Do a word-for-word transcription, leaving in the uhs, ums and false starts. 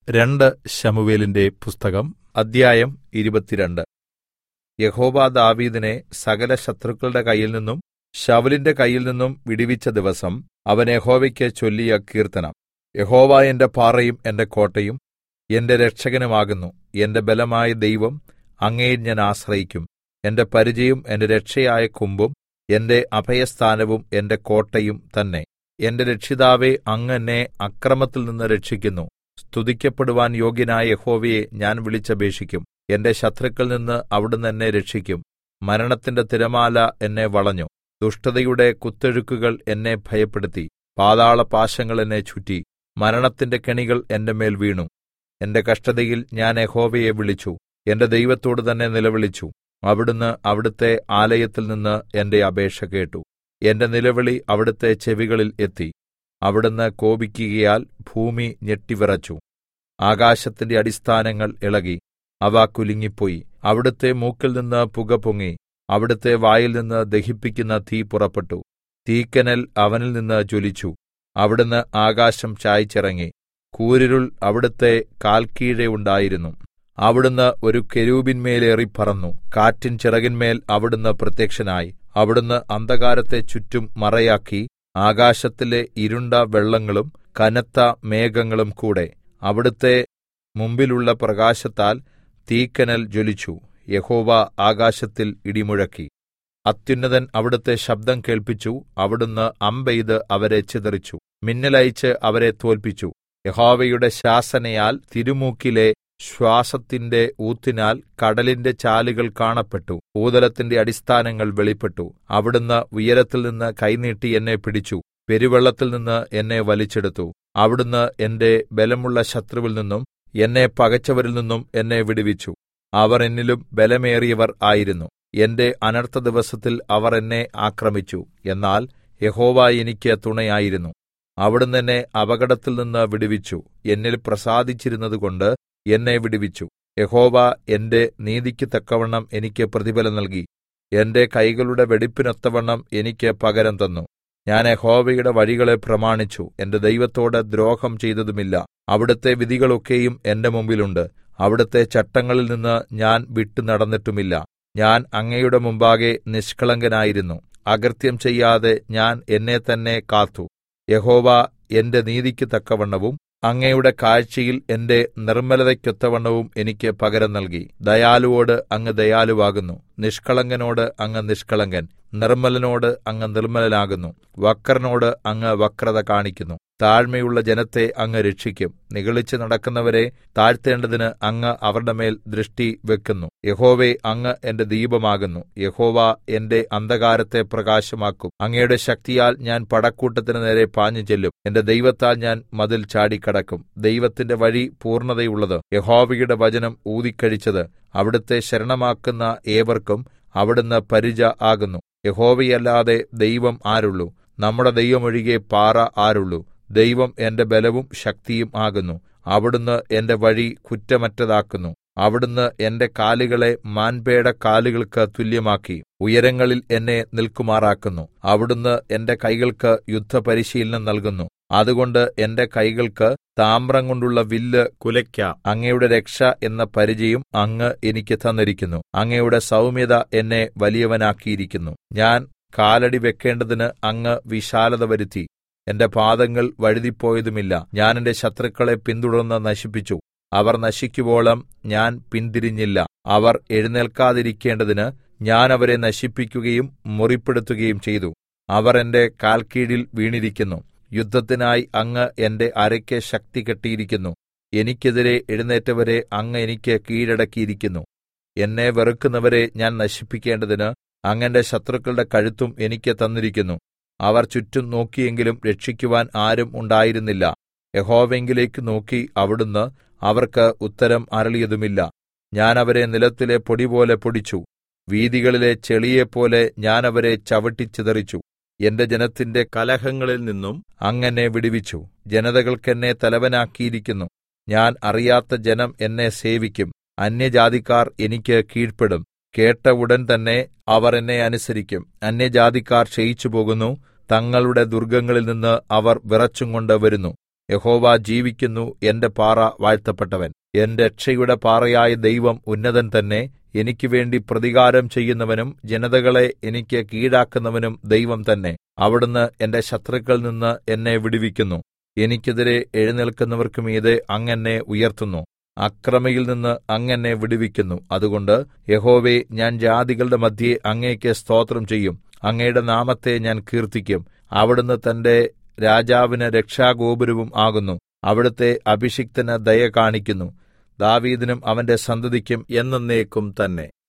രണ്ട് ശമൂവേലിന്റെ പുസ്തകം അദ്ധ്യായം ഇരുപത്തിരണ്ട്. യഹോവ ദാവീദിനെ സകല ശത്രുക്കളുടെ കയ്യിൽനിന്നും ശൌലിന്റെ കയ്യിൽനിന്നും വിടുവിച്ച ദിവസം അവൻ യഹോവയ്ക്ക് ചൊല്ലിയ കീർത്തനം. യഹോവ എന്റെ പാറയും എന്റെ കോട്ടയും എന്റെ രക്ഷകനുമാകുന്നു. എന്റെ ബലമായ ദൈവം, അങ്ങയിൽ ഞാൻ ആശ്രയിക്കും. എന്റെ പരിചയും എന്റെ രക്ഷയായ കൊമ്പും എന്റെ അഭയസ്ഥാനവും എന്റെ കോട്ടയും തന്നെ. എന്റെ രക്ഷിതാവേ, അങ്ങ് എന്നെ അക്രമത്തിൽനിന്ന് രക്ഷിക്കുന്നു. സ്തുതിക്കപ്പെടുവാൻ യോഗ്യനായ യഹോവയെ ഞാൻ വിളിച്ചപേക്ഷിക്കും. എന്റെ ശത്രുക്കളിൽ നിന്ന് അവിടുന്ന് എന്നെ രക്ഷിക്കും. മരണത്തിന്റെ തിരമാല എന്നെ വളഞ്ഞു. ദുഷ്ടതയുടെ കുത്തൊഴുക്കുകൾ എന്നെ ഭയപ്പെടുത്തി. പാതാളപാശങ്ങൾ എന്നെ ചുറ്റി. മരണത്തിന്റെ കെണികൾ എന്റെ മേൽ വീണു. എന്റെ കഷ്ടതയിൽ ഞാൻ യഹോവയെ വിളിച്ചു. എന്റെ ദൈവത്തോട് തന്നെ നിലവിളിച്ചു. അവിടുന്ന് അവിടുത്തെ ആലയത്തിൽ നിന്ന് എന്റെ അപേക്ഷ കേട്ടു. എന്റെ നിലവിളി അവിടുത്തെ ചെവികളിൽ എത്തി. അവിടുന്ന് കോപിക്കുകയാൽ ഭൂമി ഞെട്ടിവിറച്ചു. ആകാശത്തിന്റെ അടിസ്ഥാനങ്ങൾ ഇളകി, അവ കുലുങ്ങിപ്പോയി. അവിടുത്തെ മൂക്കിൽനിന്ന് പുക പൊങ്ങി. അവിടുത്തെ വായിൽനിന്ന് ദഹിപ്പിക്കുന്ന തീ പുറപ്പെട്ടു. തീക്കനൽ അവനിൽ നിന്ന് ജ്വലിച്ചു. അവിടുന്ന് ആകാശം ചായിച്ചിറങ്ങി. കൂരിരുൾ അവിടുത്തെ കാൽക്കീഴെ ഉണ്ടായിരുന്നു. അവിടുന്ന് ഒരു കെരൂബിന്മേലേറി പറന്നു. കാറ്റിൻ ചിറകിന്മേൽ അവിടുന്ന് പ്രത്യക്ഷനായി. അവിടുന്ന് അന്ധകാരത്തെ ചുറ്റും മറയാക്കി. ആകാശത്തിലെ ഇരുണ്ട വെള്ളങ്ങളും കനത്ത മേഘങ്ങളും കൂടെ അവിടുത്തെ മുമ്പിലുള്ള പ്രകാശത്താൽ തീക്കനൽ ജ്വലിച്ചു. യഹോവ ആകാശത്തിൽ ഇടിമുഴക്കി. അത്യുന്നതൻ അവിടുത്തെ ശബ്ദം കേൾപ്പിച്ചു. അവിടുന്ന് അമ്പെയ്ത് അവരെ ചിതറിച്ചു. മിന്നലയച്ച് അവരെ തോല്പിച്ചു. യഹോവയുടെ ശാസനയാൽ തിരുമൂക്കിലെ ശ്വാസത്തിന്റെ ഊത്തിനാൽ കടലിന്റെ ചാലുകൾ കാണപ്പെട്ടു. ഭൂതലത്തിന്റെ അടിസ്ഥാനങ്ങൾ വെളിപ്പെട്ടു. അവിടുന്ന് ഉയരത്തിൽനിന്ന് കൈനീട്ടി എന്നെ പിടിച്ചു. പെരുവെള്ളത്തിൽ നിന്ന് എന്നെ വലിച്ചെടുത്തു. അവിടുന്ന് എന്റെ ബലമുള്ള ശത്രുവിൽ നിന്നും എന്നെ പകച്ചവരിൽ നിന്നും എന്നെ വിടുവിച്ചു. അവർ എന്നിലും ബലമേറിയവർ ആയിരുന്നു. എന്റെ അനർത്ഥ ദിവസത്തിൽ അവർ എന്നെ ആക്രമിച്ചു. എന്നാൽ യഹോവ എനിക്ക് തുണയായിരുന്നു. അവിടുന്ന് എന്നെ അപകടത്തിൽ നിന്ന് വിടുവിച്ചു. എന്നിൽ പ്രസാദിച്ചിരുന്നതുകൊണ്ട് എന്നെ വിടുവിച്ചു. യഹോവ എന്റെ നീതിക്ക് തക്കവണ്ണം എനിക്ക് പ്രതിഫലം നൽകി. എന്റെ കൈകളുടെ വെടിപ്പിനൊത്തവണ്ണം എനിക്ക് പകരം തന്നു. ഞാൻ യഹോവയുടെ വഴികളെ പ്രമാണിച്ചു. എന്റെ ദൈവത്തോട് ദ്രോഹം ചെയ്തതുമില്ല. അവിടുത്തെ വിധികളൊക്കെയും എന്റെ മുമ്പിലുണ്ട്. അവിടുത്തെ ചട്ടങ്ങളിൽ നിന്ന് ഞാൻ വിട്ടു നടന്നിട്ടുമില്ല. ഞാൻ അങ്ങയുടെ മുമ്പാകെ നിഷ്കളങ്കനായിരുന്നു. അകൃത്യം ചെയ്യാതെ ഞാൻ എന്നെ തന്നെ കാത്തു. യഹോവ എന്റെ നീതിക്ക് തക്കവണ്ണവും അങ്ങയുടെ കാഴ്ചയിൽ എന്റെ നിർമ്മലതയ്ക്കൊത്തവണ്ണവും എനിക്ക് പകരം നൽകി. ദയാലുവോട് അങ്ങ് ദയാലുവാകുന്നു. നിഷ്കളങ്കനോട് അങ്ങ് നിഷ്കളങ്കൻ. നിർമ്മലനോട് അങ്ങ് നിർമ്മലനാകുന്നു. വക്രനോട് അങ്ങ് വക്രത കാണിക്കുന്നു. താഴ്മയുള്ള ജനത്തെ അങ്ങ് രക്ഷിക്കും. നിഗളിച്ച് നടക്കുന്നവരെ താഴ്ത്തേണ്ടതിന് അങ്ങ് അവരുടെ മേൽ ദൃഷ്ടി വെക്കുന്നു. യഹോവേ, അങ്ങ് എന്റെ ദീപമാകുന്നു. യഹോവ എന്റെ അന്ധകാരത്തെ പ്രകാശമാക്കും. അങ്ങയുടെ ശക്തിയാൽ ഞാൻ പടക്കൂട്ടത്തിന് നേരെ പാഞ്ഞു ചെല്ലും. എന്റെ ദൈവത്താൽ ഞാൻ മതിൽ ചാടിക്കടക്കും. ദൈവത്തിന്റെ വഴി പൂർണ്ണതയുള്ളത്. യഹോവയുടെ വചനം ഊതിക്കഴിച്ചത്. അവിടുത്തെ ശരണമാക്കുന്ന ഏവർക്കും അവിടുന്ന് പരിച ആകുന്നു. യഹോവയല്ലാതെ ദൈവം ആരുള്ളു? നമ്മുടെ ദൈവമൊഴികെ പാറ ആരുള്ളു? ദൈവം എന്റെ ബലവും ശക്തിയും ആകുന്നു. അവിടുന്ന് എന്റെ വഴി കുറ്റമറ്റതാക്കുന്നു. അവിടുന്ന് എന്റെ കാലുകളെ മാൻപേട കാലുകൾക്ക് തുല്യമാക്കി ഉയരങ്ങളിൽ എന്നെ നിൽക്കുമാറാക്കുന്നു. അവിടുന്ന് എന്റെ കൈകൾക്ക് യുദ്ധപരിശീലനം നൽകുന്നു. അതുകൊണ്ട് എന്റെ കൈകൾക്ക് താമ്രം കൊണ്ടുള്ള വില്ല് കുലയ്ക്കാം. അങ്ങയുടെ രക്ഷ എന്ന പരിചയും അങ്ങ് എനിക്ക് തന്നിരിക്കുന്നു. അങ്ങയുടെ സൗമ്യത എന്നെ വലിയവനാക്കിയിരിക്കുന്നു. ഞാൻ കാലടി വെക്കേണ്ടതിന് അങ്ങ് വിശാലത വരുത്തി. എന്റെ പാദങ്ങൾ വഴുതിപ്പോയതുമില്ല. ഞാൻ എന്റെ ശത്രുക്കളെ പിന്തുടർന്ന് നശിപ്പിച്ചു. അവർ നശിക്കുവോളം ഞാൻ പിന്തിരിഞ്ഞില്ല. അവർ എഴുന്നേൽക്കാതിരിക്കേണ്ടതിന് ഞാൻ അവരെ നശിപ്പിക്കുകയും മുറിപ്പെടുത്തുകയും ചെയ്തു. അവർ എന്റെ കാൽക്കീഴിൽ വീണിരിക്കുന്നു. യുദ്ധത്തിനായി അങ്ങ് എന്റെ അരയ്ക്ക് ശക്തി കെട്ടിയിരിക്കുന്നു. എനിക്കെതിരെ എഴുന്നേറ്റവരെ അങ്ങ് എനിക്ക് കീഴടക്കിയിരിക്കുന്നു. എന്നെ വെറുക്കുന്നവരെ ഞാൻ നശിപ്പിക്കേണ്ടതിന് അങ്ങ് എന്റെ ശത്രുക്കളുടെ കഴുത്തും എനിക്ക് തന്നിരിക്കുന്നു. അവർ ചുറ്റും നോക്കിയെങ്കിലും രക്ഷിക്കുവാൻ ആരും ഉണ്ടായിരുന്നില്ല. യഹോവയിലേക്ക് നോക്കി അവിടുന്ന് അവർക്ക് ഉത്തരം അരുളിയതുമില്ല. ഞാൻ അവരെ നിലത്തിലെ പൊടിപോലെ പൊടിച്ചു. വീഥികളിലെ ചെളിയെപ്പോലെ ഞാൻ അവരെ ചവിട്ടിച്ചിതറിച്ചു. എന്റെ ജനത്തിന്റെ കലഹങ്ങളിൽ നിന്നും അങ്ങ് എന്നെ വിടുവിച്ചു. ജനതകൾക്ക് എന്നെ തലവനാക്കിയിരിക്കുന്നു. ഞാൻ അറിയാത്ത ജനം എന്നെ സേവിക്കും. അന്യജാതിക്കാർ എനിക്ക് കീഴ്പ്പെടും. കേട്ട ഉടൻ തന്നെ അവർ എന്നെ അനുസരിക്കും. അന്യജാതിക്കാർ ക്ഷയിച്ചുപോകുന്നു. തങ്ങളുടെ ദുർഗ്ഗങ്ങളിൽ നിന്ന് അവർ വിറച്ചുംകൊണ്ട് വരുന്നു. യഹോവ ജീവിക്കുന്നു, എന്റെ പാറ വാഴ്ത്തപ്പെട്ടവൻ. എന്റെ രക്ഷയുടെ പാറയായ ദൈവം ഉന്നതൻ തന്നെ. എനിക്ക് വേണ്ടി പ്രതികാരം ചെയ്യുന്നവനും ജനതകളെ എനിക്ക് കീഴാക്കുന്നവനും ദൈവം തന്നെ. അവിടുന്ന് എന്റെ ശത്രുക്കളിൽ നിന്ന് എന്നെ വിടുവിക്കുന്നു. എനിക്കെതിരെ എഴുന്നേല്ക്കുന്നവർക്ക് മീതെ അങ്ങ് എന്നെ ഉയർത്തുന്നു. അക്രമിയിൽ നിന്ന് അങ്ങ് എന്നെ വിടുവിക്കുന്നു. അതുകൊണ്ട് യഹോവേ, ഞാൻ ജാതികളുടെ മദ്ധ്യേ അങ്ങേക്ക് സ്തോത്രം ചെയ്യും. അങ്ങയുടെ നാമത്തെ ഞാൻ കീർത്തിക്കും. അവിടുന്ന് തന്റെ രാജാവിന് രക്ഷാഗോപുരവും ആകുന്നു. അവിടുത്തെ അഭിഷിക്തന് ദയ കാണിക്കുന്നു. ദാവീദിനും അവന്റെ സന്തതിക്കും എന്നെന്നേക്കും തന്നെ.